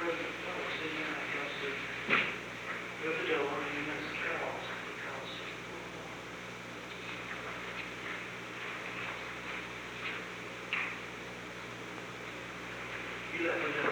President Polk sitting there, I guess, to go to the door and he makes a call because you let me know